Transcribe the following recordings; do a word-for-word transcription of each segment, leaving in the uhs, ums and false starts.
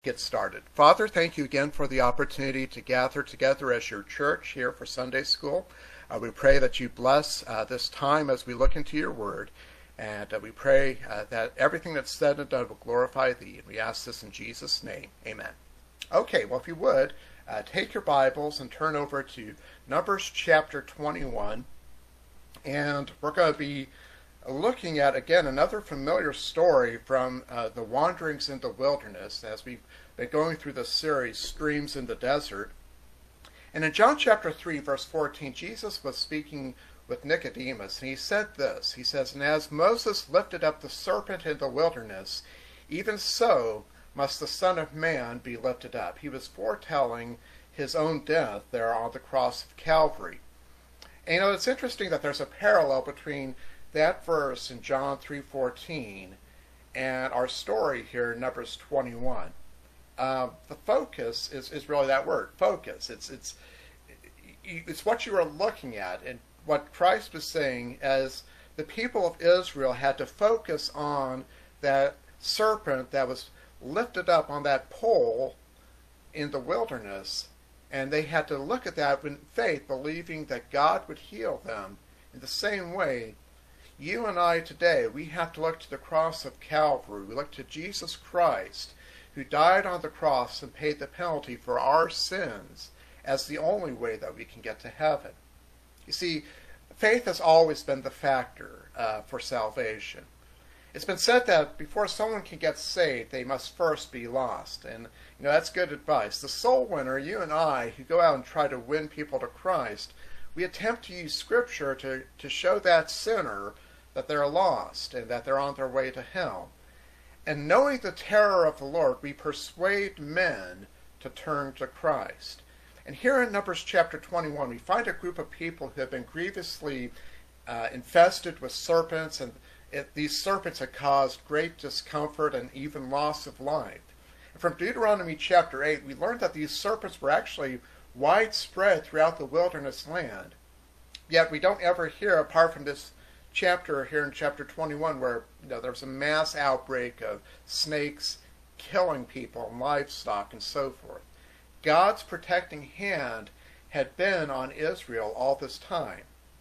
Get started. Father, thank you again for the opportunity to gather together as your church here for Sunday school. Uh, we pray that you bless uh, this time as we look into your word, and uh, we pray uh, that everything that's said and done will glorify thee. And we ask this in Jesus' name. Amen. Okay, well, if you would, uh, take your Bibles and turn over to Numbers chapter twenty-one, and we're going to be looking at, again, another familiar story from uh, the wanderings in the wilderness as we've been going through this series, Streams in the Desert. And in John chapter three, verse fourteen, Jesus was speaking with Nicodemus, and he said this. He says, "And as Moses lifted up the serpent in the wilderness, even so must the Son of Man be lifted up." He was foretelling his own death there on the cross of Calvary. And you know, it's interesting that there's a parallel between that verse in John three fourteen and our story here in Numbers twenty-one. Uh, the focus is, is really that word, focus. It's it's it's what you are looking at, and what Christ was saying as the people of Israel had to focus on that serpent that was lifted up on that pole in the wilderness, and they had to look at that in faith, believing that God would heal them. In the same way, you and I today, we have to look to the cross of Calvary. We look to Jesus Christ, who died on the cross and paid the penalty for our sins as the only way that we can get to heaven. You see, faith has always been the factor uh, for salvation. It's been said that before someone can get saved, they must first be lost. And you know, that's good advice. The soul winner, you and I, who go out and try to win people to Christ, we attempt to use Scripture to, to show that sinner that they're lost and that they're on their way to hell. And knowing the terror of the Lord, we persuade men to turn to Christ. And here in Numbers chapter twenty-one, we find a group of people who have been grievously uh, infested with serpents, and it, these serpents had caused great discomfort and even loss of life. And from Deuteronomy chapter eight, we learned that these serpents were actually widespread throughout the wilderness land. Yet we don't ever hear, apart from this chapter here in chapter twenty-one, where you know there's a mass outbreak of snakes killing people and livestock and so forth. God's protecting hand had been on Israel all this time.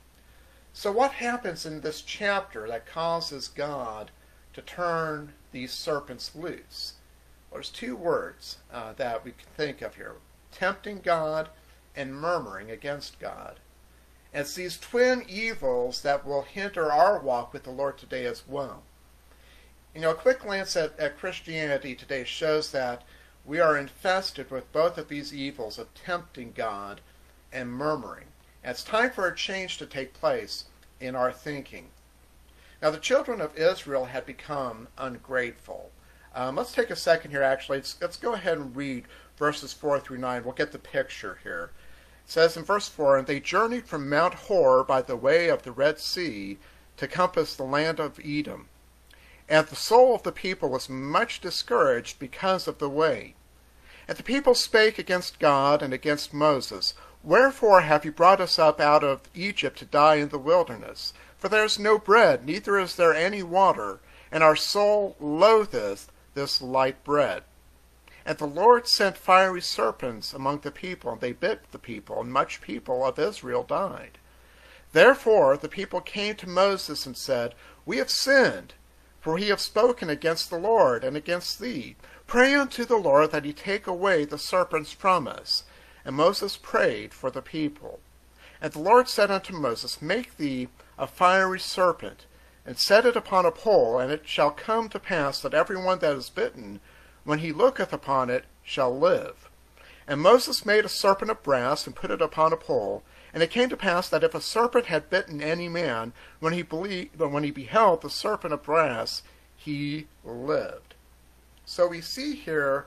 So what happens in this chapter that causes God to turn these serpents loose? Well, there's two words uh, that we can think of here: tempting God and murmuring against God. It's these twin evils that will hinder our walk with the Lord today as well. You know, a quick glance at, at Christianity today shows that we are infested with both of these evils of tempting God and murmuring. And it's time for a change to take place in our thinking. Now, the children of Israel had become ungrateful. Um, let's take a second here, actually. Let's, let's go ahead and read verses four through nine. We'll get the picture here. It says in verse four, "And they journeyed from Mount Hor by the way of the Red Sea to compass the land of Edom. And the soul of the people was much discouraged because of the way. And the people spake against God and against Moses, Wherefore have you brought us up out of Egypt to die in the wilderness? For there is no bread, neither is there any water, and our soul loatheth this light bread. And the Lord sent fiery serpents among the people, and they bit the people, and much people of Israel died. Therefore the people came to Moses and said, We have sinned, for we have spoken against the Lord and against thee. Pray unto the Lord that he take away the serpents from us. And Moses prayed for the people. And the Lord said unto Moses, Make thee a fiery serpent, and set it upon a pole, and it shall come to pass that every one that is bitten, when he looketh upon it, shall live. And Moses made a serpent of brass, and put it upon a pole. And it came to pass that if a serpent had bitten any man, when he, believed, when he beheld the serpent of brass, he lived. So we see here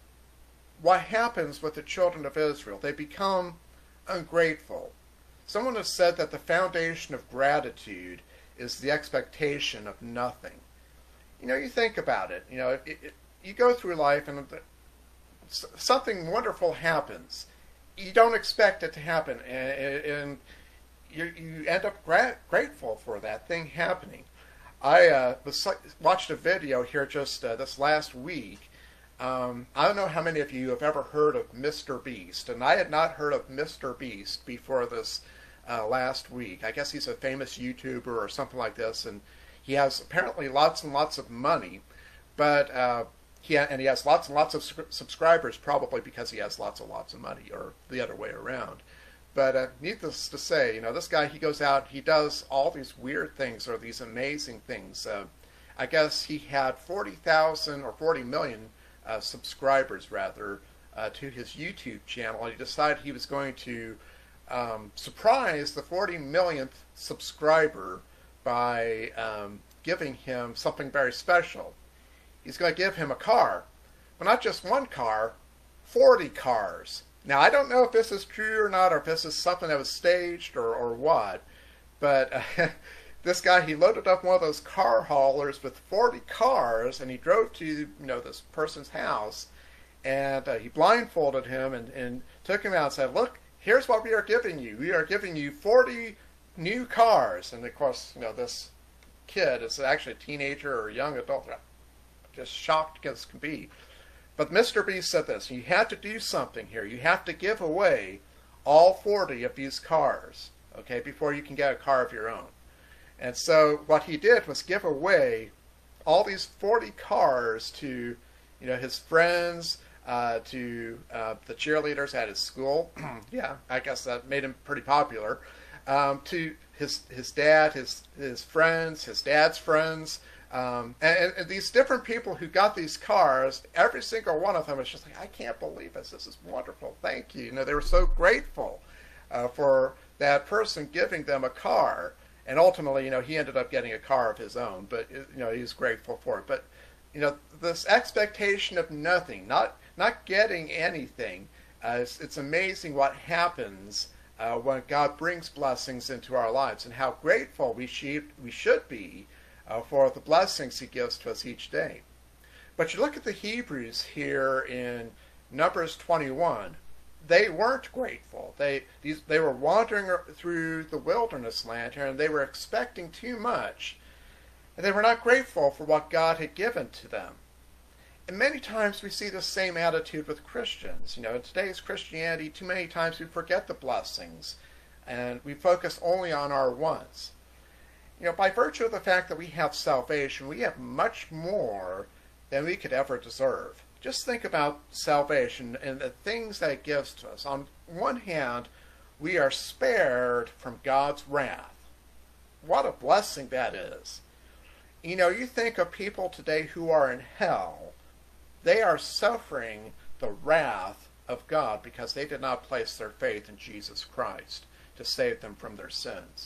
what happens with the children of Israel. They become ungrateful. Someone has said that the foundation of gratitude is the expectation of nothing. You know, you think about it. You know, it, it, you go through life and something wonderful happens. You don't expect it to happen, and, and you, you end up gra- grateful for that thing happening. I uh, was, watched a video here just uh, this last week Um, I don't know how many of you have ever heard of Mister Beast, and I had not heard of Mister Beast before this uh, last week. I guess he's a famous YouTuber or something like this, and he has apparently lots and lots of money, but uh, he ha- and he has lots and lots of su- subscribers, probably because he has lots and lots of money, or the other way around. But uh, needless to say, you know, this guy, he goes out, he does all these weird things or these amazing things. Uh, I guess he had forty thousand or forty million uh, subscribers, rather, uh, to his YouTube channel. And he decided he was going to um, surprise the forty millionth subscriber by um, giving him something very special. He's going to give him a car. But not just one car, forty cars. Now, I don't know if this is true or not, or if this is something that was staged or, or what, but uh, this guy, he loaded up one of those car haulers with forty cars, and he drove to, you know, this person's house, and uh, he blindfolded him and, and took him out and said, look, here's what we are giving you. We are giving you forty new cars. And, of course, you know, this kid is actually a teenager or a young adult, just shocked as can be. But Mister Beast said this: you have to do something here. You have to give away all forty of these cars, okay, before you can get a car of your own. And so what he did was give away all these forty cars to, you know, his friends, uh, to uh, the cheerleaders at his school. Yeah, I guess that made him pretty popular. Um, to his his dad, his his friends, his dad's friends. Um, and, and these different people who got these cars, every single one of them was just like, I can't believe this. This is wonderful. Thank you. You know, they were so grateful uh, for that person giving them a car. And ultimately, you know, he ended up getting a car of his own, but, you know, he was grateful for it. But, you know, this expectation of nothing, not not getting anything, uh, it's, it's amazing what happens uh, when God brings blessings into our lives, and how grateful we should, we should be Uh, for the blessings he gives to us each day. But you look at the Hebrews here in Numbers twenty-one, they weren't grateful. They these, they were wandering through the wilderness land here, and they were expecting too much. And they were not grateful for what God had given to them. And many times we see the same attitude with Christians. You know, in today's Christianity, too many times we forget the blessings, and we focus only on our wants. You know, by virtue of the fact that we have salvation, we have much more than we could ever deserve. Just think about salvation and the things that it gives to us. On one hand, we are spared from God's wrath. What a blessing that is. You know, you think of people today who are in hell. They are suffering the wrath of God because they did not place their faith in Jesus Christ to save them from their sins.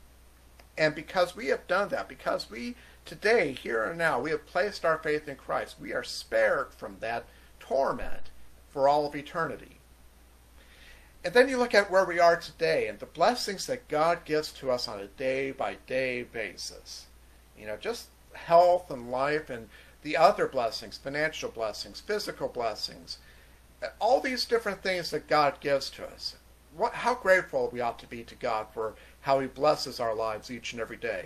And because we have done that, because we today, here and now, we have placed our faith in Christ, we are spared from that torment for all of eternity. And then you look at where we are today and the blessings that God gives to us on a day-by-day basis. You know, just health and life and the other blessings, financial blessings, physical blessings, all these different things that God gives to us. What, how grateful we ought to be to God for how he blesses our lives each and every day.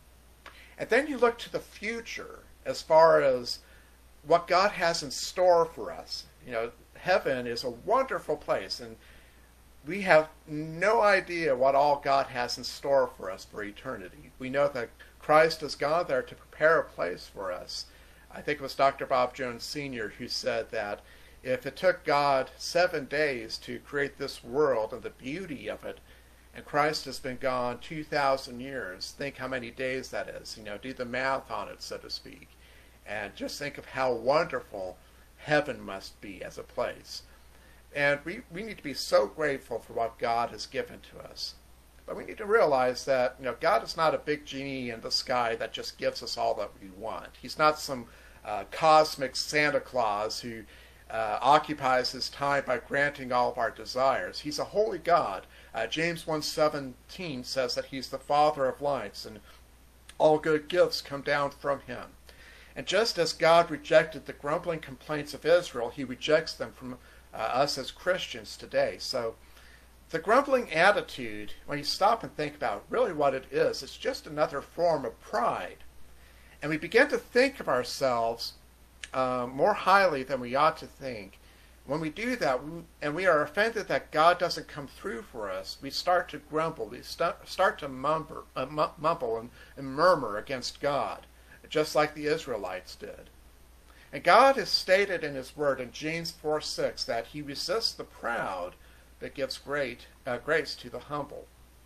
And then you look to the future as far as what God has in store for us. You know, heaven is a wonderful place, and we have no idea what all God has in store for us for eternity. We know that Christ has gone there to prepare a place for us. I think it was Doctor Bob Jones Senior who said that if it took God seven days to create this world and the beauty of it, and Christ has been gone two thousand years, think how many days that is. You know, do the math on it, so to speak. And just think of how wonderful heaven must be as a place. And we, we need to be so grateful for what God has given to us. But we need to realize that, you know, God is not a big genie in the sky that just gives us all that we want. He's not some uh, cosmic Santa Claus who uh, occupies his time by granting all of our desires. He's a holy God. Uh, James one seventeen says that he's the Father of lights, and all good gifts come down from him. And just as God rejected the grumbling complaints of Israel, he rejects them from uh, us as Christians today. So the grumbling attitude, when you stop and think about really what it is, it's just another form of pride. And we begin to think of ourselves uh, more highly than we ought to think, when we do that, we, and we are offended that God doesn't come through for us, we start to grumble, we st- start to mumble, uh, mumble and, and murmur against God, just like the Israelites did. And God has stated in his word in James four six that he resists the proud, but gives great uh, grace to the humble.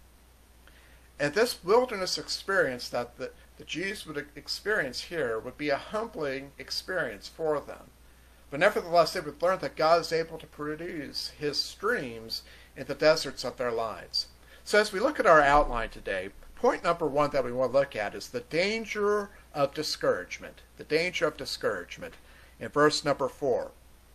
And this wilderness experience that the, the Jews would experience here would be a humbling experience for them. But nevertheless, they would learn that God is able to produce his streams in the deserts of their lives. So as we look at our outline today, point number one that we want to look at is the danger of discouragement. The danger of discouragement in verse number four.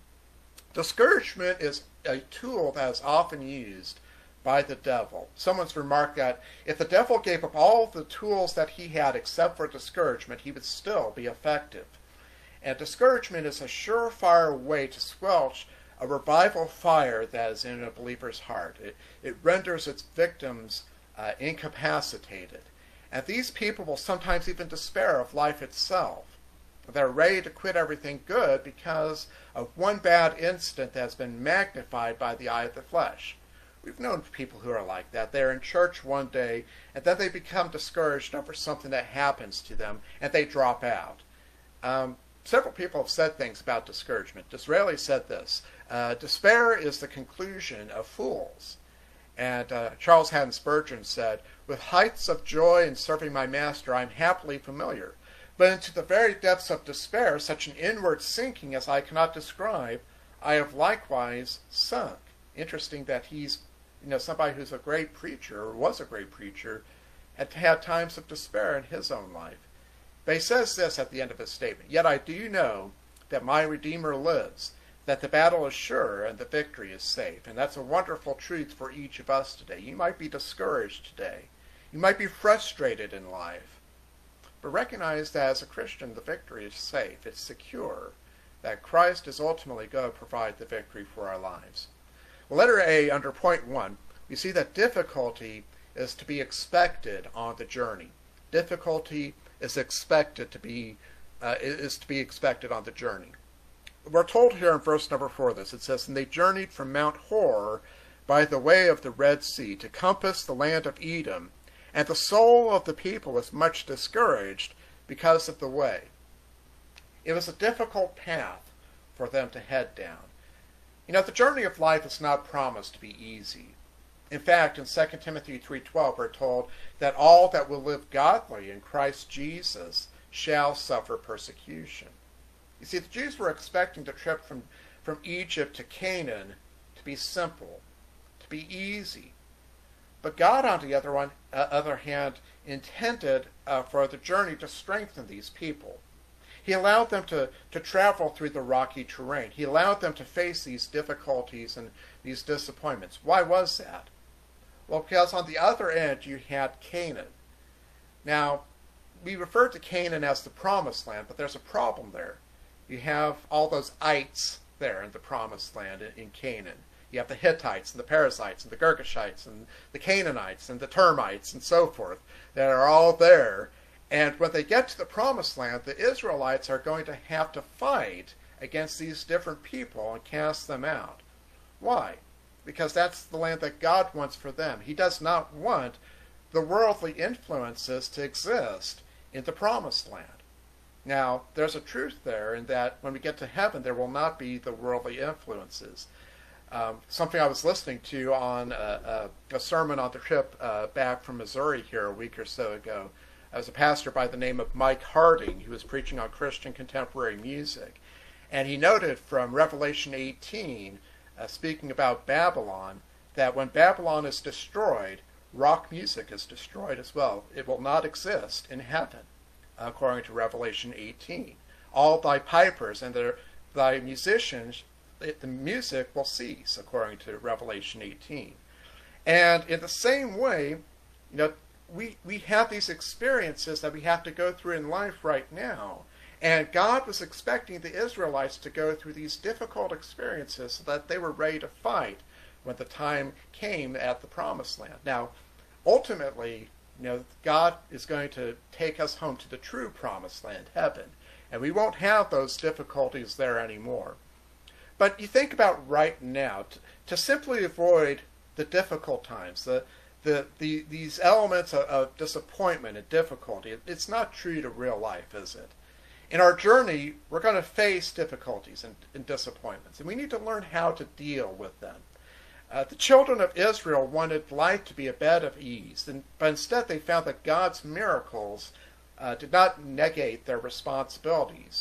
Discouragement is a tool that is often used by the devil. Someone's remarked that if the devil gave up all the tools that he had except for discouragement, he would still be effective. And discouragement is a surefire way to squelch a revival fire that is in a believer's heart. It, it renders its victims uh, incapacitated. And these people will sometimes even despair of life itself. They're ready to quit everything good because of one bad incident that has been magnified by the eye of the flesh. We've known people who are like that. They're in church one day, and then they become discouraged over something that happens to them, and they drop out. Um, Several people have said things about discouragement. Disraeli said this, uh, despair is the conclusion of fools. And uh, Charles Haddon Spurgeon said, with heights of joy in serving my master, I am happily familiar. But into the very depths of despair, such an inward sinking as I cannot describe, I have likewise sunk. Interesting that he's, you know, somebody who's a great preacher, or was a great preacher, had had times of despair in his own life. But he says this at the end of his statement, yet I do know that my Redeemer lives, that the battle is sure and the victory is safe. And that's a wonderful truth for each of us today. You might be discouraged today. You might be frustrated in life. But recognize that as a Christian, the victory is safe. It's secure. That Christ is ultimately going to provide the victory for our lives. Well, letter A, under point one, we see that difficulty is to be expected on the journey. Difficulty is expected to be uh, is to be expected on the journey. We're told here in verse number four this. It says, and they journeyed from Mount Hor by the way of the Red Sea to compass the land of Edom, and the soul of the people was much discouraged because of the way. It was a difficult path for them to head down. You know, the journey of life is not promised to be easy. In fact, in Second Timothy three twelve, we're told that all that will live godly in Christ Jesus shall suffer persecution. You see, the Jews were expecting the trip from, from Egypt to Canaan to be simple, to be easy. But God, on the other, one, uh, other hand, intended uh, for the journey to strengthen these people. He allowed them to, to travel through the rocky terrain. He allowed them to face these difficulties and these disappointments. Why was that? Well, because on the other end you had Canaan. Now, we refer to Canaan as the promised land, but there's a problem there. You have all those ites there in the promised land in, in Canaan. You have the Hittites and the Perizzites and the Girgashites and the Canaanites and the Termites and so forth that are all there. And when they get to the promised land, the Israelites are going to have to fight against these different people and cast them out. Why? Because that's the land that God wants for them. He does not want the worldly influences to exist in the promised land. Now, there's a truth there in that when we get to heaven, there will not be the worldly influences. Um, something I was listening to on a, a, a sermon on the trip uh, back from Missouri here a week or so ago. As a pastor by the name of Mike Harding, who was preaching on Christian contemporary music. And he noted from Revelation eighteen, uh, speaking about Babylon, that when Babylon is destroyed, rock music is destroyed as well. It will not exist in heaven, according to Revelation eighteen. All thy pipers and their, thy musicians, the music will cease, according to Revelation eighteen. And in the same way, you know, we, we have these experiences that we have to go through in life right now. And God was expecting the Israelites to go through these difficult experiences so that they were ready to fight when the time came at the promised land. Now, ultimately, you know, God is going to take us home to the true promised land, heaven. And we won't have those difficulties there anymore. But you think about right now, to, to simply avoid the difficult times, the, the, the, these elements of, of disappointment and difficulty, it, it's not true to real life, is it? In our journey, we're going to face difficulties and, and disappointments, and we need to learn how to deal with them. Uh, the children of Israel wanted life to be a bed of ease, and, but instead they found that God's miracles uh, did not negate their responsibilities.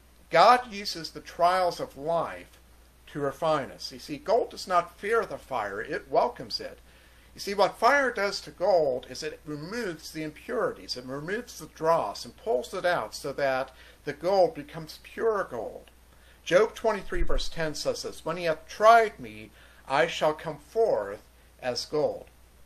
God uses the trials of life to refine us. You see, gold does not fear the fire, it welcomes it. You see, what fire does to gold is it removes the impurities, it removes the dross and pulls it out so that the gold becomes pure gold. Job twenty-three verse ten says this, "When he hath tried me, I shall come forth as gold."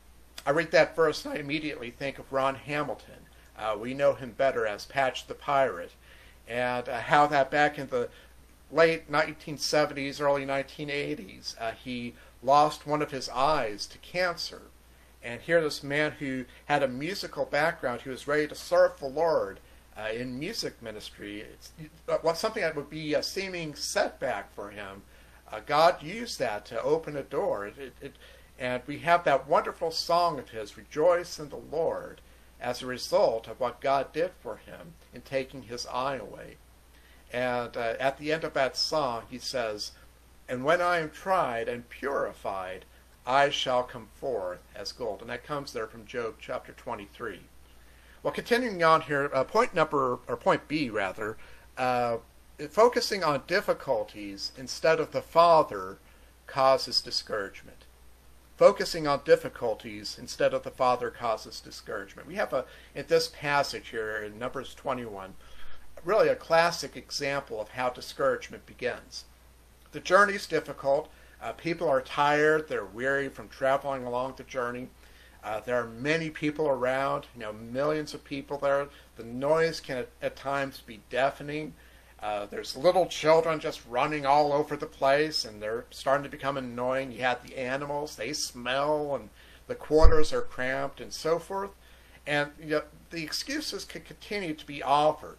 I read that verse and I immediately think of Ron Hamilton. Uh, we know him better as Patch the Pirate, and uh, how that back in the late nineteen seventies, early nineteen eighties, uh, he lost one of his eyes to cancer. And here this man who had a musical background, who was ready to serve the Lord uh, in music ministry, it's, uh, something that would be a seeming setback for him, uh, God used that to open a door. It, it, it, and we have that wonderful song of his, "Rejoice in the Lord," as a result of what God did for him in taking his eye away. And uh, at the end of that song, he says, "And when I am tried and purified, I shall come forth as gold." And that comes there from Job chapter twenty-three. Well, continuing on here, uh, point number, or point B rather, uh, focusing on difficulties instead of the Father causes discouragement. Focusing on difficulties instead of the Father causes discouragement. We have a, in this passage here in Numbers twenty-one, really a classic example of how discouragement begins. The journey's difficult. Uh, people are tired. They're weary from traveling along the journey. Uh, there are many people around, you know, millions of people there. The noise can at, at times be deafening. Uh, there's little children just running all over the place, and they're starting to become annoying. You have the animals, they smell, and the quarters are cramped, and so forth. And you know, the excuses can continue to be offered.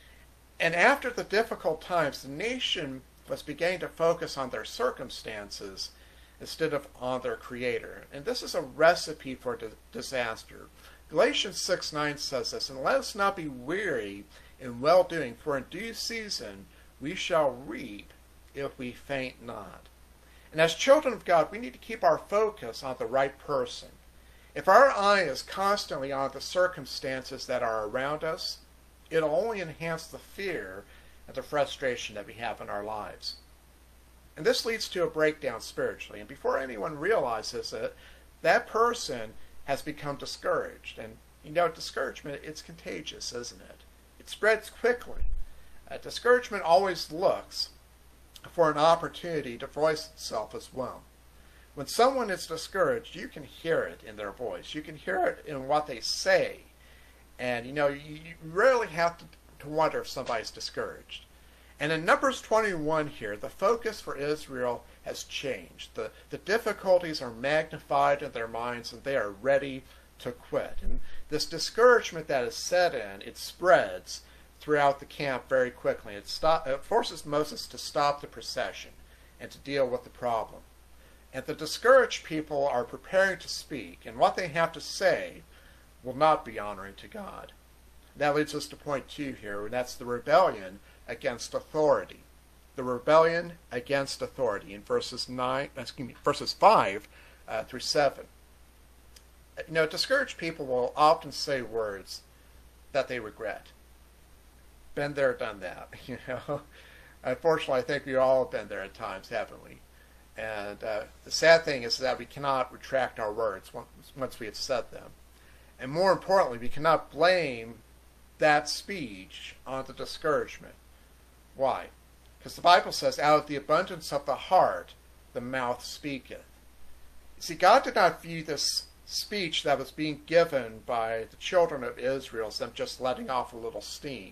And after the difficult times, the nation was beginning to focus on their circumstances instead of on their Creator. And this is a recipe for di- disaster. Galatians six nine says this, "And let us not be weary in well-doing, for in due season we shall reap if we faint not." And as children of God, we need to keep our focus on the right person. If our eye is constantly on the circumstances that are around us, it'll only enhance the fear and the frustration that we have in our lives. And this leads to a breakdown spiritually. And before anyone realizes it, that person has become discouraged. And you know, discouragement, it's contagious, isn't it? It spreads quickly. Uh, discouragement always looks for an opportunity to voice itself as well. When someone is discouraged, you can hear it in their voice. You can hear it in what they say. And you know, you, you rarely have to, to wonder if somebody's discouraged. And in Numbers twenty-one here, the focus for Israel has changed. The, the difficulties are magnified in their minds, and they are ready to quit. And this discouragement that is set in, it spreads throughout the camp very quickly. It, stop, it forces Moses to stop the procession and to deal with the problem. And the discouraged people are preparing to speak, and what they have to say will not be honoring to God. That leads us to point two here, and that's the rebellion against authority. The rebellion against authority in verses nine, excuse me, verses five uh, through seven. You know, discouraged people will often say words that they regret. Been there, done that. You know, unfortunately, I think we all have been there at times, haven't we? And uh, the sad thing is that we cannot retract our words once, once we have said them. And more importantly, we cannot blame that speech on the discouragement. Why? Because the Bible says, out of the abundance of the heart, the mouth speaketh. You see, God did not view this speech that was being given by the children of Israel as them just letting off a little steam.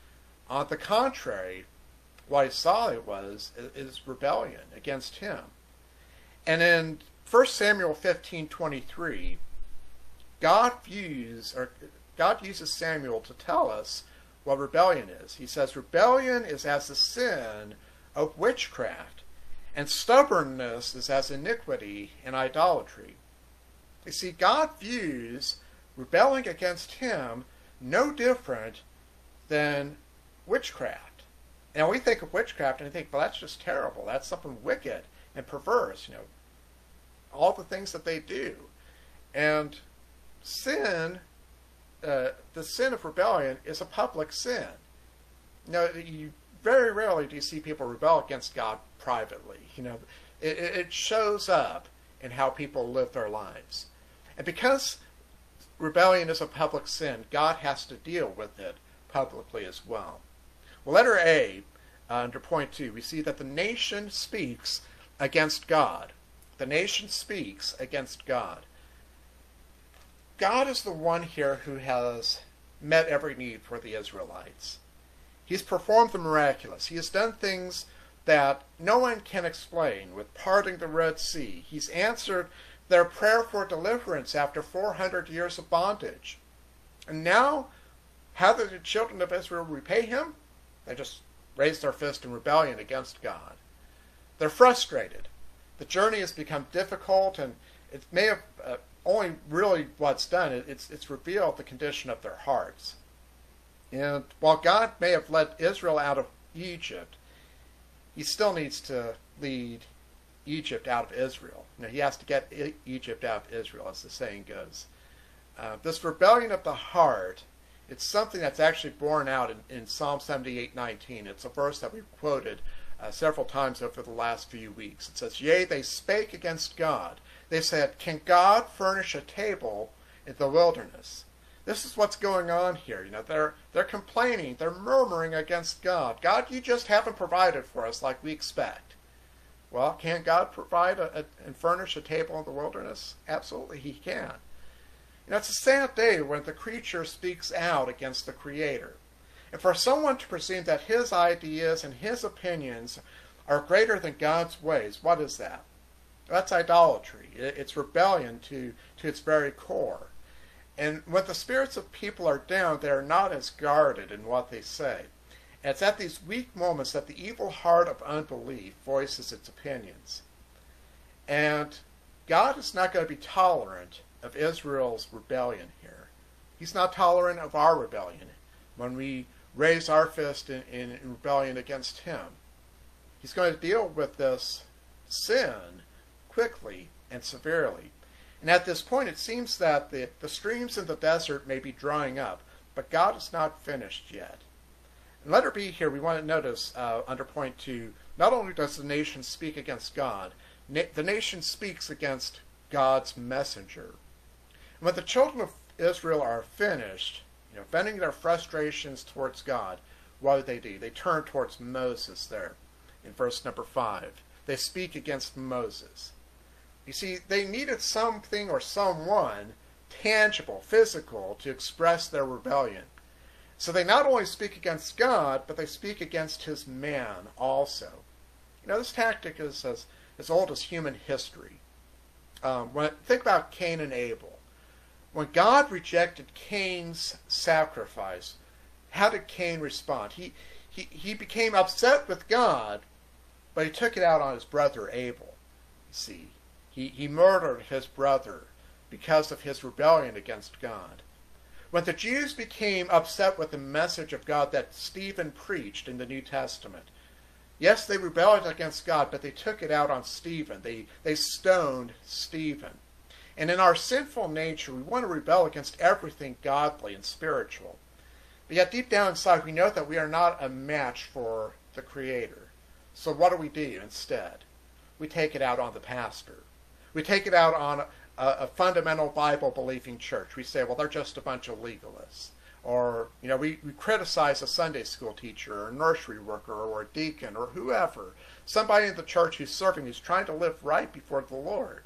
On the contrary, what he saw it was is rebellion against him. And in First Samuel fifteen twenty-three, God views or God uses Samuel to tell us what rebellion is. He says rebellion is as the sin of witchcraft, and stubbornness is as iniquity and idolatry. You see, God views rebelling against him no different than witchcraft. Now we think of witchcraft and we think, well, that's just terrible. That's something wicked and perverse, you know, all the things that they do. And sin, uh, the sin of rebellion is a public sin. Now, you very rarely do you see people rebel against God privately. You know, it, it shows up in how people live their lives. And because rebellion is a public sin, God has to deal with it publicly as well. Well, letter A, uh, under point two, we see that the nation speaks against God. The nation speaks against God. God is the one here who has met every need for the Israelites. He's performed the miraculous. He has done things that no one can explain, with parting the Red Sea. He's answered their prayer for deliverance after four hundred years of bondage. And now, how do the children of Israel repay him? They just raise their fist in rebellion against God. They're frustrated. The journey has become difficult, and it may have uh, only really what's done, it, it's, it's revealed the condition of their hearts. And while God may have led Israel out of Egypt, he still needs to lead Egypt out of Israel. You know, he has to get Egypt out of Israel, as the saying goes. Uh, this rebellion of the heart, it's something that's actually borne out in, in Psalm seventy-eight nineteen. It's a verse that we've quoted uh, several times over the last few weeks. It says, "Yea, they spake against God. They said, can God furnish a table in the wilderness?" This is what's going on here. You know, they're they're complaining, they're murmuring against God. God, you just haven't provided for us like we expect. Well, can God provide a, a, and furnish a table in the wilderness? Absolutely, he can. You know, it's a sad day when the creature speaks out against the Creator. And for someone to presume that his ideas and his opinions are greater than God's ways, what is that? That's idolatry. It's rebellion to, to its very core. And when the spirits of people are down, they are not as guarded in what they say. And it's at these weak moments that the evil heart of unbelief voices its opinions. And God is not going to be tolerant of Israel's rebellion here. He's not tolerant of our rebellion when we raise our fist in, in, in rebellion against him. He's going to deal with this sin quickly and severely. And at this point, it seems that the, the streams in the desert may be drying up, but God is not finished yet. In letter B here, we want to notice uh, under point two, not only does the nation speak against God, na the nation speaks against God's messenger. And when the children of Israel are finished, you know, venting their frustrations towards God, what do they do? They turn towards Moses there in verse number five. They speak against Moses. You see, they needed something or someone tangible, physical, to express their rebellion. So they not only speak against God, but they speak against his man also. You know, this tactic is as, as old as human history. Um, when think about Cain and Abel. When God rejected Cain's sacrifice, how did Cain respond? He, he, he became upset with God, but he took it out on his brother Abel. You see, he, he murdered his brother because of his rebellion against God. When the Jews became upset with the message of God that Stephen preached in the New Testament, yes, they rebelled against God, but they took it out on Stephen. They, they stoned Stephen. And in our sinful nature, we want to rebel against everything godly and spiritual. But yet deep down inside, we know that we are not a match for the Creator. So what do we do instead? We take it out on the pastor. We take it out on a, a fundamental Bible-believing church. We say, well, they're just a bunch of legalists. Or, you know, we, we criticize a Sunday school teacher or a nursery worker or a deacon or whoever. Somebody in the church who's serving, who's trying to live right before the Lord.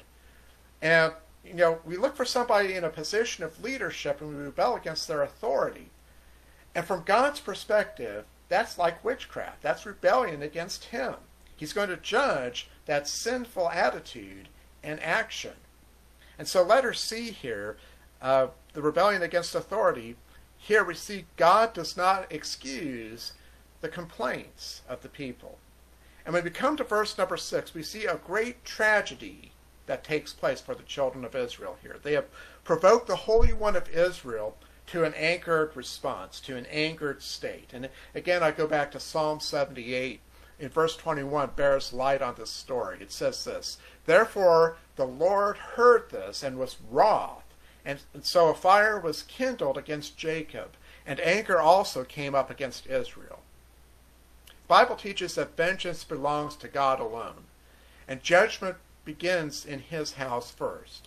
And, you know, we look for somebody in a position of leadership and we rebel against their authority. And from God's perspective, that's like witchcraft. That's rebellion against him. He's going to judge that sinful attitude and action. And so letter C here, uh, the rebellion against authority, here we see God does not excuse the complaints of the people. And when we come to verse number six, we see a great tragedy that takes place for the children of Israel here. They have provoked the Holy One of Israel to an angered response, to an angered state. And again, I go back to Psalm seventy-eight. In verse twenty-one, bears light on this story. It says this, "Therefore the Lord heard this and was wroth, and so a fire was kindled against Jacob, and anger also came up against Israel." The Bible teaches that vengeance belongs to God alone, and judgment begins in his house first.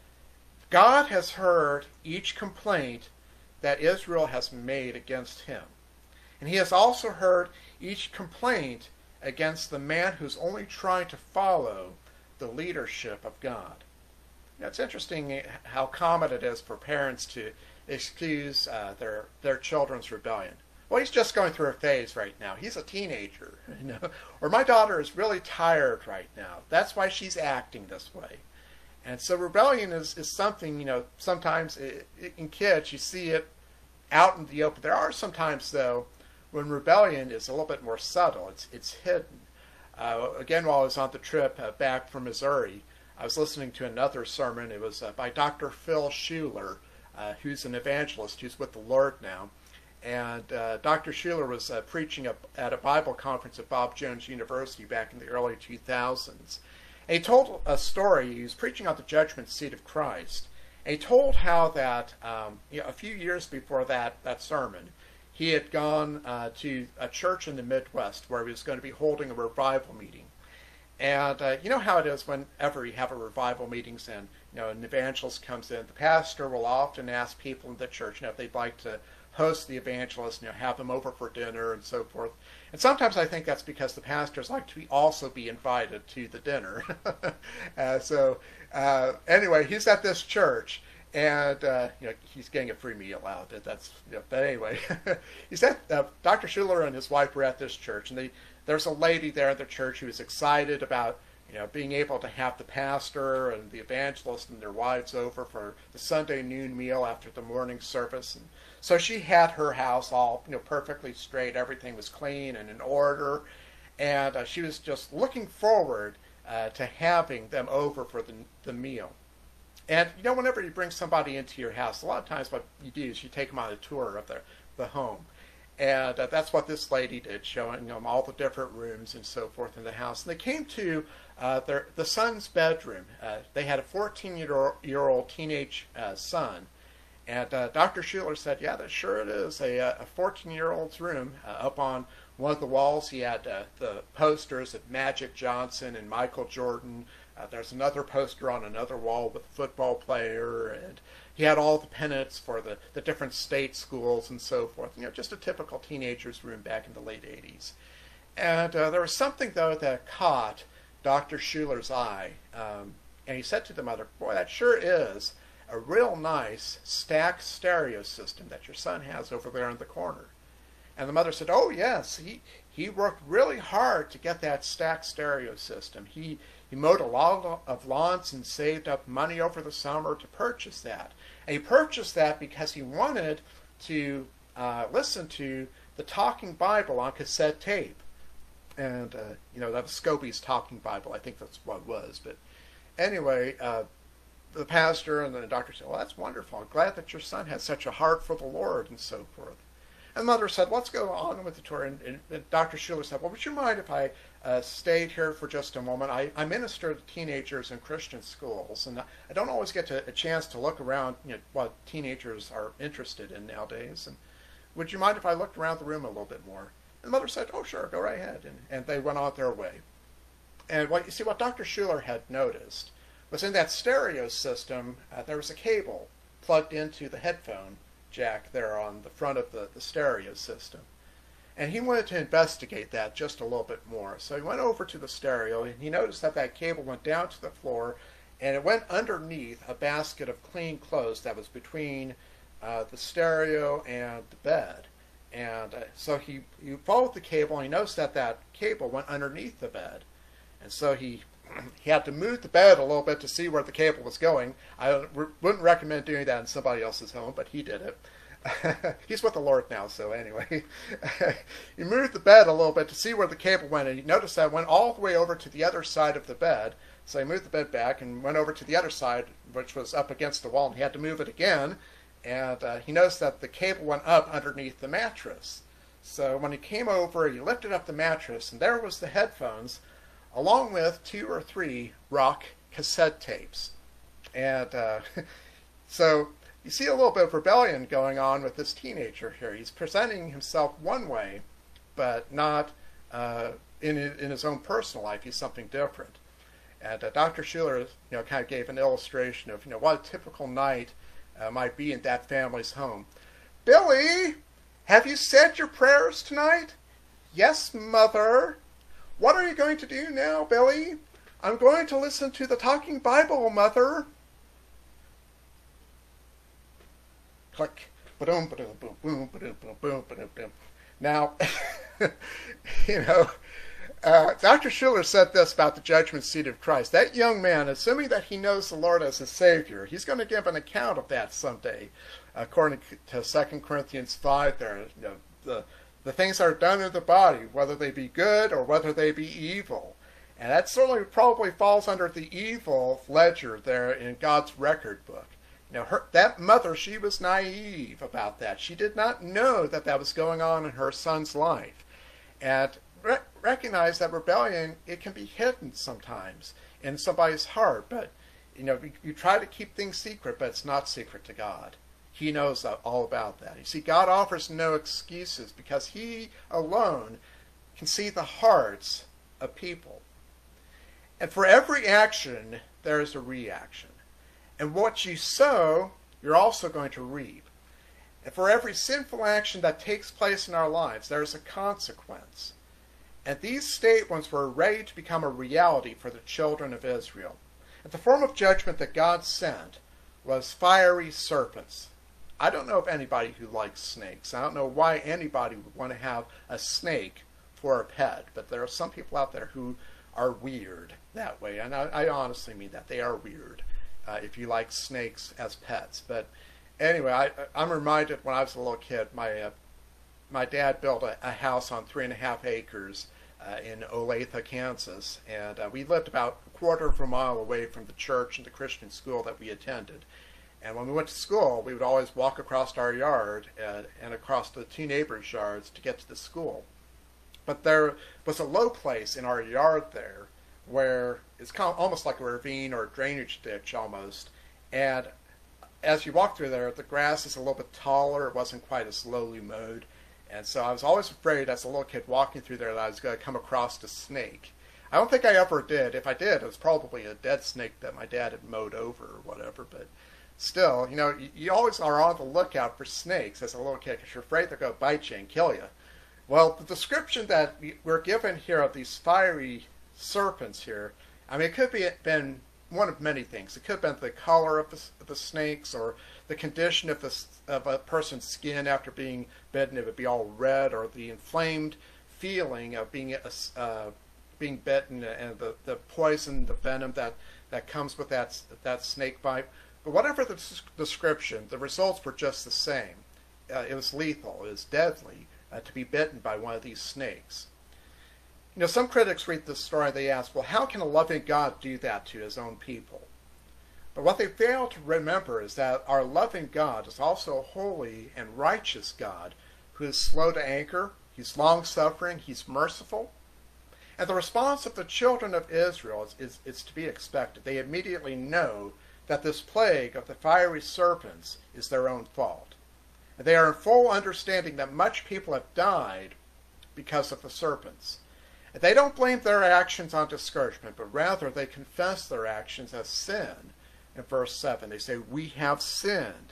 God has heard each complaint that Israel has made against him, and he has also heard each complaint against the man who's only trying to follow the leadership of God. Now, it's interesting how common it is for parents to excuse uh, their their children's rebellion. Well, he's just going through a phase right now. He's a teenager, you know. Or my daughter is really tired right now. That's why she's acting this way. And so rebellion is, is something, you know, sometimes it, it, in kids you see it out in the open. There are some times, though, when rebellion is a little bit more subtle. It's, it's hidden. Uh, again, while I was on the trip uh, back from Missouri, I was listening to another sermon. It was uh, by Doctor Phil Schuler, uh, who's an evangelist who's with the Lord now. And uh, Doctor Schuler was uh, preaching at a Bible conference at Bob Jones University back in the early two thousands. And he told a story. He was preaching on the judgment seat of Christ. And he told how that um, you know, a few years before that, that sermon, he had gone uh, to a church in the Midwest where he was going to be holding a revival meeting. And uh, you know how it is whenever you have a revival meetings and you know an evangelist comes in, the pastor will often ask people in the church, you know, if they'd like to host the evangelist, you know, have them over for dinner and so forth. And sometimes I think that's because the pastors like to be also be invited to the dinner. uh, so uh, anyway, he's at this church, and uh, you know he's getting a free meal out. That's you know, but anyway, he's at uh, Doctor Schuler and his wife were at this church, and they there's a lady there at the church who was excited about you know being able to have the pastor and the evangelist and their wives over for the Sunday noon meal after the morning service. And so she had her house all you know perfectly straight. Everything was clean and in order, and uh, she was just looking forward uh, to having them over for the the meal. And you know, whenever you bring somebody into your house, a lot of times what you do is you take them on a tour of the the home, and uh, that's what this lady did, showing them all the different rooms and so forth in the house. And they came to uh, their the son's bedroom. Uh, they had a fourteen-year-old teenage uh, son. And uh, Doctor Schuler said, yeah, that sure it is, a, a fourteen-year-old's room. Uh, up on one of the walls, he had uh, the posters of Magic Johnson and Michael Jordan. Uh, there's another poster on another wall with a football player. And he had all the pennants for the, the different state schools and so forth. You know, just a typical teenager's room back in the late eighties. And uh, there was something, though, that caught Doctor Schuler's eye. Um, and he said to the mother, boy, that sure is a real nice stacked stereo system that your son has over there in the corner. And the mother said, oh yes, he he worked really hard to get that stacked stereo system. He he mowed a lot of lawns and saved up money over the summer to purchase that. And he purchased that because he wanted to uh, listen to the Talking Bible on cassette tape. And uh, you know, that was Scobie's Talking Bible. I think that's what it was. But anyway, uh, the pastor and the doctor said, well, that's wonderful. I'm glad that your son has such a heart for the Lord and so forth. And the mother said, let's go on with the tour. And, and, and Doctor Schuler said, well, would you mind if I uh, stayed here for just a moment? I, I minister to teenagers in Christian schools, and I don't always get to, a chance to look around you know, what teenagers are interested in nowadays. And would you mind if I looked around the room a little bit more? And the mother said, oh, sure, go right ahead. And, and they went on their way. And what you see, what Doctor Schuler had noticed was in that stereo system, uh, there was a cable plugged into the headphone jack there on the front of the, the stereo system. And he wanted to investigate that just a little bit more. So he went over to the stereo, and he noticed that that cable went down to the floor, and it went underneath a basket of clean clothes that was between uh, the stereo and the bed. And uh, so he, he followed the cable, and he noticed that that cable went underneath the bed. And so he he had to move the bed a little bit to see where the cable was going. I wouldn't recommend doing that in somebody else's home, but he did it. He's with the Lord now, so anyway. He moved the bed a little bit to see where the cable went, and he noticed that it went all the way over to the other side of the bed. So he moved the bed back and went over to the other side, which was up against the wall, and he had to move it again. And uh, he noticed that the cable went up underneath the mattress. So when he came over, he lifted up the mattress, and there was the headphones, along with two or three rock cassette tapes. And uh, so you see a little bit of rebellion going on with this teenager here. He's presenting himself one way, but not uh, in, in his own personal life. He's something different. And uh, Doctor Schuller, you know, kind of gave an illustration of, you know, what a typical night uh, might be in that family's home. Billy, have you said your prayers tonight? Yes, Mother. What are you going to do now, Billy? I'm going to listen to the Talking Bible, Mother. Click. Ba-dum, ba-dum, boom, boom, ba-dum, boom, boom, ba-dum, boom. Now, you know, uh, Doctor Schuller said this about the judgment seat of Christ. That young man, assuming that he knows the Lord as his Savior, he's going to give an account of that someday. According to Second Corinthians five, there, you know, the, the things that are done in the body, whether they be good or whether they be evil. And that certainly probably falls under the evil ledger there in God's record book. You know, her, that mother, she was naive about that. She did not know that that was going on in her son's life. And re- recognize that rebellion, it can be hidden sometimes in somebody's heart. But, you know, you, you try to keep things secret, but it's not secret to God. He knows all about that. You see, God offers no excuses because he alone can see the hearts of people. And for every action, there is a reaction. And what you sow, you're also going to reap. And for every sinful action that takes place in our lives, there is a consequence. And these statements were ready to become a reality for the children of Israel. And the form of judgment that God sent was fiery serpents. I don't know of anybody who likes snakes. I don't know why anybody would want to have a snake for a pet. But there are some people out there who are weird that way. And I, I honestly mean that. They are weird. Uh, if you like snakes as pets. But anyway, I, I'm reminded when I was a little kid, my uh, my dad built a, a house on three and a half acres uh, in Olathe, Kansas, and uh, we lived about a quarter of a mile away from the church and the Christian school that we attended. And when we went to school, we would always walk across our yard uh, and across the two neighbors' yards to get to the school. But there was a low place in our yard there where it's kind of almost like a ravine or a drainage ditch almost. And as you walk through there, the grass is a little bit taller. It wasn't quite as lowly mowed. And so I was always afraid as a little kid walking through there that I was going to come across a snake. I don't think I ever did. If I did, it was probably a dead snake that my dad had mowed over or whatever. But still, you know, you, you always are on the lookout for snakes as a little kid because you're afraid they're going to bite you and kill you. Well, the description that we're given here of these fiery serpents here, I mean, it could be been one of many things. It could have been the color of the, of the snakes or the condition of, the, of a person's skin after being bitten. It would be all red, or the inflamed feeling of being uh, being bitten and the, the poison, the venom that, that comes with that, that snake bite. But whatever the description, the results were just the same. Uh, it was lethal. It was deadly uh, to be bitten by one of these snakes. You know, some critics read this story and they ask, well, how can a loving God do that to his own people? But what they fail to remember is that our loving God is also a holy and righteous God who is slow to anger, he's long-suffering, he's merciful. And the response of the children of Israel is, is, is to be expected. They immediately know that this plague of the fiery serpents is their own fault. And they are in full understanding that much people have died because of the serpents. They don't blame their actions on discouragement, but rather they confess their actions as sin. In verse seven, they say, we have sinned.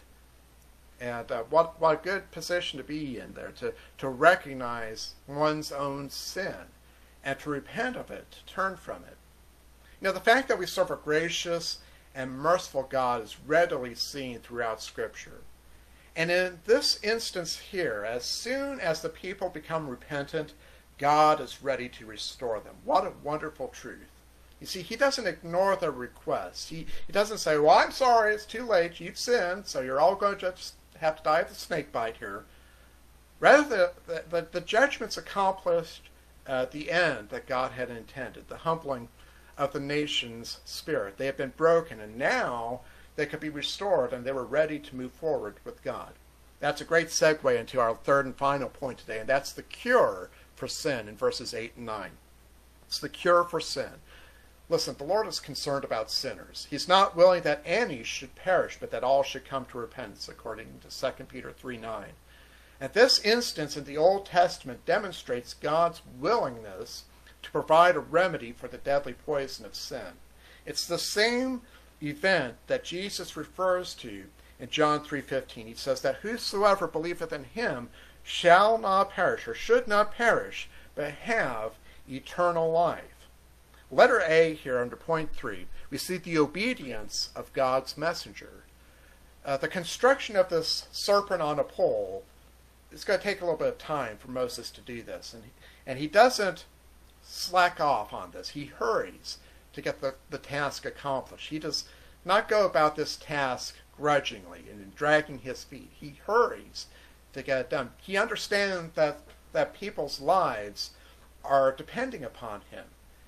And uh, what, what a good position to be in there, to, to recognize one's own sin and to repent of it, to turn from it. You know, the fact that we serve a gracious and merciful God is readily seen throughout Scripture. And in this instance here, as soon as the people become repentant, God is ready to restore them. What a wonderful truth. You see, he doesn't ignore their requests. He, he doesn't say, well, I'm sorry, it's too late, you've sinned, so you're all going to just have to die of the snake bite here. Rather, the, the, the judgment's accomplished at the end that God had intended, the humbling of the nation's spirit. They had been broken, and now they could be restored, and they were ready to move forward with God. That's a great segue into our third and final point today, and that's the cure for sin in verses eight and nine. It's the cure for sin. Listen, the Lord is concerned about sinners. He's not willing that any should perish, but that all should come to repentance, according to Second Peter three nine. And this instance in the Old Testament demonstrates God's willingness to provide a remedy for the deadly poison of sin. It's the same event that Jesus refers to in John three fifteen. He says that whosoever believeth in him shall not perish, or should not perish, but have eternal life. Letter A here under point three, we see the obedience of God's messenger. Uh, the construction of this serpent on a pole, it's going to take a little bit of time for Moses to do this. And he, and he doesn't slack off on this. He hurries to get the, the task accomplished. He does not go about this task grudgingly and dragging his feet. He hurries to get it done. He understands that, that people's lives are depending upon him.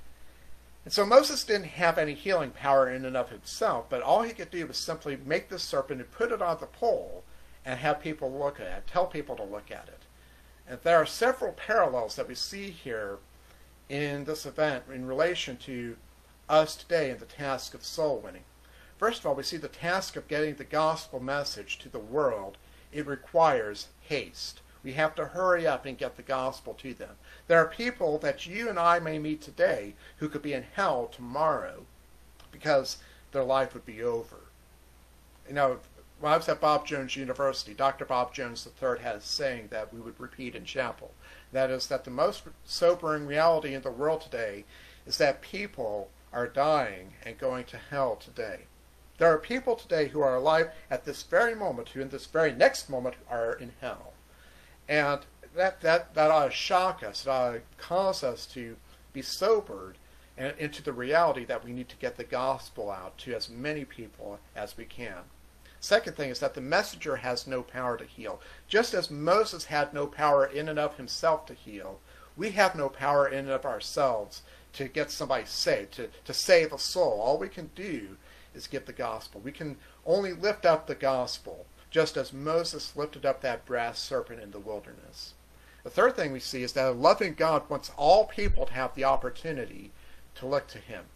And so Moses didn't have any healing power in and of himself, but all he could do was simply make this serpent and put it on the pole and have people look at it, tell people to look at it. And there are several parallels that we see here in this event in relation to us today in the task of soul winning. First of all, we see the task of getting the gospel message to the world. It requires haste. We have to hurry up and get the gospel to them. There are people that you and I may meet today who could be in hell tomorrow because their life would be over. You know, when I was at Bob Jones University, Doctor Bob Jones the third had a saying that we would repeat in chapel. That is that the most sobering reality in the world today is that people are dying and going to hell today. There are people today who are alive at this very moment who in this very next moment are in hell. And that, that, that ought to shock us. It ought to cause us to be sobered and into the reality that we need to get the gospel out to as many people as we can. Second thing is that the messenger has no power to heal. Just as Moses had no power in and of himself to heal, we have no power in and of ourselves to get somebody saved, to, to save a soul. All we can do is give the gospel. We can only lift up the gospel, just as Moses lifted up that brass serpent in the wilderness. The third thing we see is that a loving God wants all people to have the opportunity to look to him.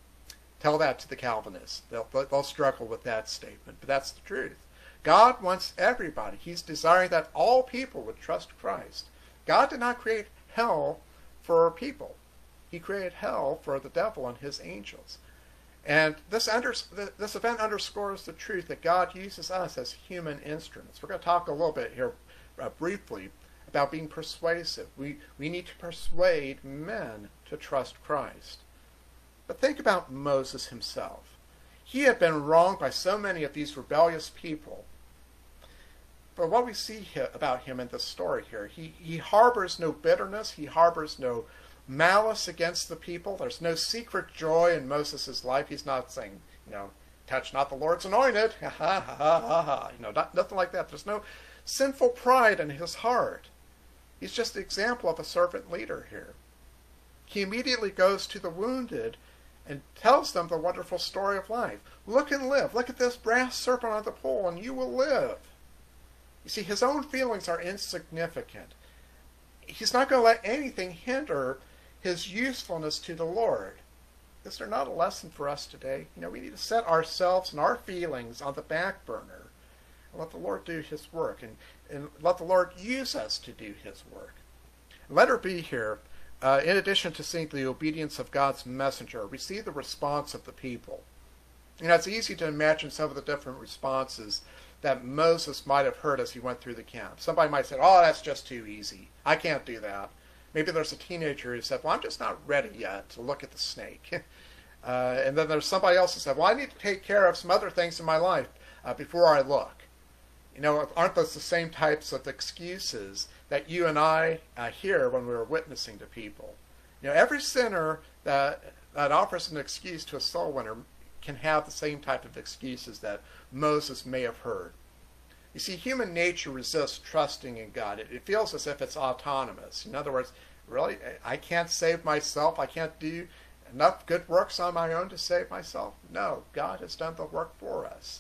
Tell that to the Calvinists. They'll, they'll struggle with that statement, but that's the truth. God wants everybody. He's desiring that all people would trust Christ. God did not create hell for people. He created hell for the devil and his angels. And this, under, this event underscores the truth that God uses us as human instruments. We're going to talk a little bit here uh, briefly about being persuasive. We, we need to persuade men to trust Christ. But think about Moses himself. He had been wronged by so many of these rebellious people. But what we see here, about him in this story here, he, he harbors no bitterness, he harbors no malice against the people. There's no secret joy in Moses' life. He's not saying, you know, touch not the Lord's anointed, ha ha ha ha ha ha, you know, not, nothing like that. There's no sinful pride in his heart. He's just the example of a servant leader here. He immediately goes to the wounded and tells them the wonderful story of life. Look and live. Look at this brass serpent on the pole and you will live. You see, his own feelings are insignificant. He's not going to let anything hinder his usefulness to the Lord. Is there not a lesson for us today? You know, we need to set ourselves and our feelings on the back burner and let the Lord do his work and, and let the Lord use us to do his work. Letter B here, uh, in addition to seeing the obedience of God's messenger, we see the response of the people. You know, it's easy to imagine some of the different responses that Moses might have heard as he went through the camp. Somebody might say, oh, that's just too easy. I can't do that. Maybe there's a teenager who said, well, I'm just not ready yet to look at the snake. uh, and then there's somebody else who said, well, I need to take care of some other things in my life uh, before I look. You know, aren't those the same types of excuses that you and I uh, hear when we're witnessing to people? You know, every sinner that, that offers an excuse to a soul winner can have the same type of excuses that Moses may have heard. You see, human nature resists trusting in God. It, it feels as if it's autonomous. In other words, really, I can't save myself. I can't do enough good works on my own to save myself. No, God has done the work for us.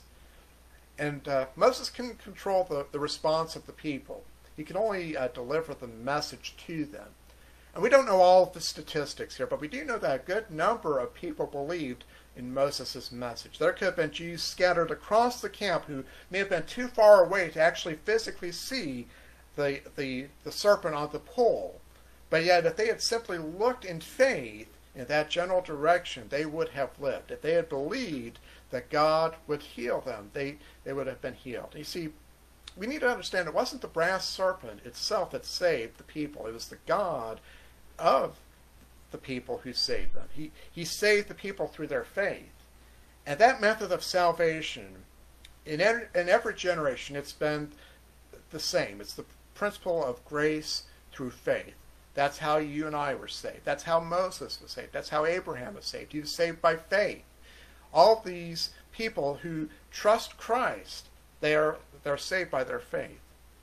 And uh, Moses can control the, the response of the people. He can only uh, deliver the message to them. And we don't know all of the statistics here, but we do know that a good number of people believed in Moses' message. There could have been Jews scattered across the camp who may have been too far away to actually physically see the, the, the serpent on the pole. But yet, if they had simply looked in faith in that general direction, they would have lived. If they had believed that God would heal them, they, they would have been healed. You see, we need to understand it wasn't the brass serpent itself that saved the people. It was the God of the people who saved them. He, he saved the people through their faith. And that method of salvation, in, in every generation, it's been the same. It's the principle of grace through faith. That's how you and I were saved. That's how Moses was saved. That's how Abraham was saved. He was saved by faith. All these people who trust Christ, they are they're saved by their faith.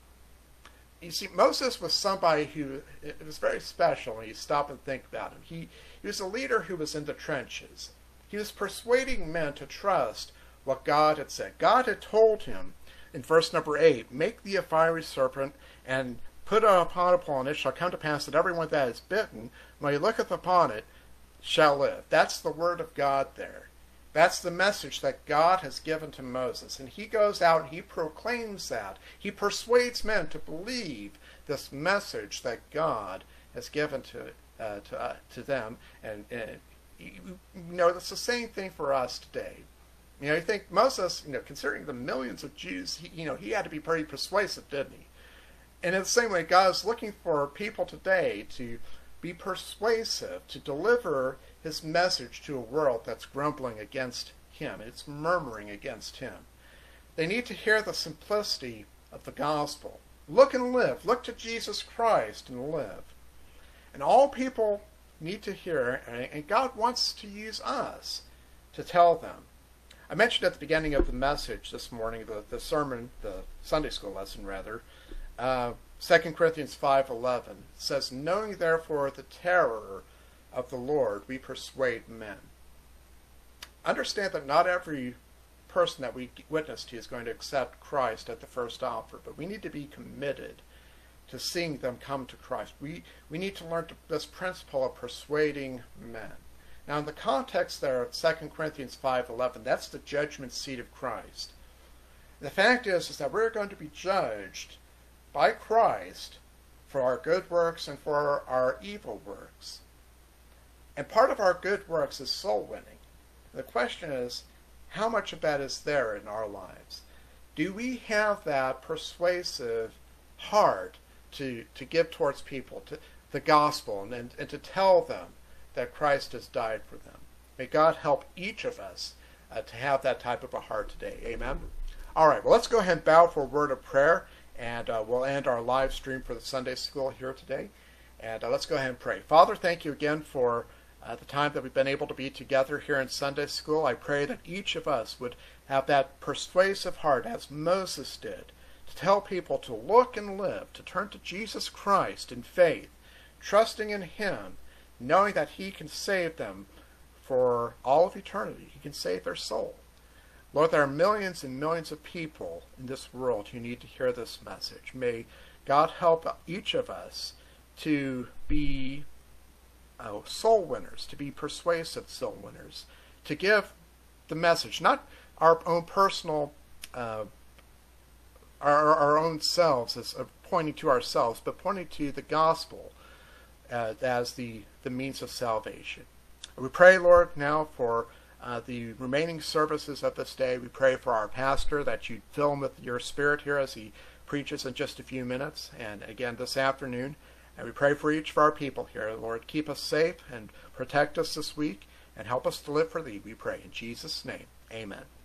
You see, Moses was somebody who, it was very special when you stop and think about him. He, he was a leader who was in the trenches. He was persuading men to trust what God had said. God had told him in verse number eight, make thee a fiery serpent and put it upon a pole, and it shall come to pass that everyone that is bitten, when he looketh upon it, shall live. That's the word of God there. That's the message that God has given to Moses. And he goes out and he proclaims that. He persuades men to believe this message that God has given to uh, to, uh, to them. And, and you know, it's the same thing for us today. You know, you think Moses, you know, considering the millions of Jews, he, you know, he had to be pretty persuasive, didn't he? And in the same way, God is looking for people today to be persuasive, to deliver his message to a world that's grumbling against him. It's murmuring against him. They need to hear the simplicity of the gospel. Look and live. Look to Jesus Christ and live. And all people need to hear, and God wants to use us to tell them. I mentioned at the beginning of the message this morning, the, the sermon, the Sunday school lesson rather, uh, Second Corinthians five eleven says, knowing therefore the terror of the Lord, we persuade men. Understand that not every person that we witness to is going to accept Christ at the first offer, but we need to be committed to seeing them come to Christ. We, we need to learn to, this principle of persuading men. Now, in the context there of Second Corinthians five eleven, that's the judgment seat of Christ. The fact is, is that we're going to be judged by Christ for our good works and for our, our evil works. And part of our good works is soul winning. The question is, how much of that is there in our lives? Do we have that persuasive heart to, to give towards people, to the gospel, and, and to tell them that Christ has died for them? May God help each of us uh, to have that type of a heart today. Amen? All right, well, let's go ahead and bow for a word of prayer, and uh, we'll end our live stream for the Sunday school here today. And uh, let's go ahead and pray. Father, thank you again for uh, the time that we've been able to be together here in Sunday school. I pray that each of us would have that persuasive heart, as Moses did, to tell people to look and live, to turn to Jesus Christ in faith, trusting in him, knowing that he can save them for all of eternity. He can save their soul. Lord, there are millions and millions of people in this world who need to hear this message. May God help each of us to be uh, soul winners, to be persuasive soul winners, to give the message, not our own personal, uh, our, our own selves, as uh, pointing to ourselves, but pointing to the gospel uh, as the, the means of salvation. We pray, Lord, now for Uh, the remaining services of this day. We pray for our pastor that you fill him with your spirit here as he preaches in just a few minutes, and again this afternoon. And we pray for each of our people here. Lord, keep us safe and protect us this week, and help us to live for thee, we pray. In Jesus' name, amen.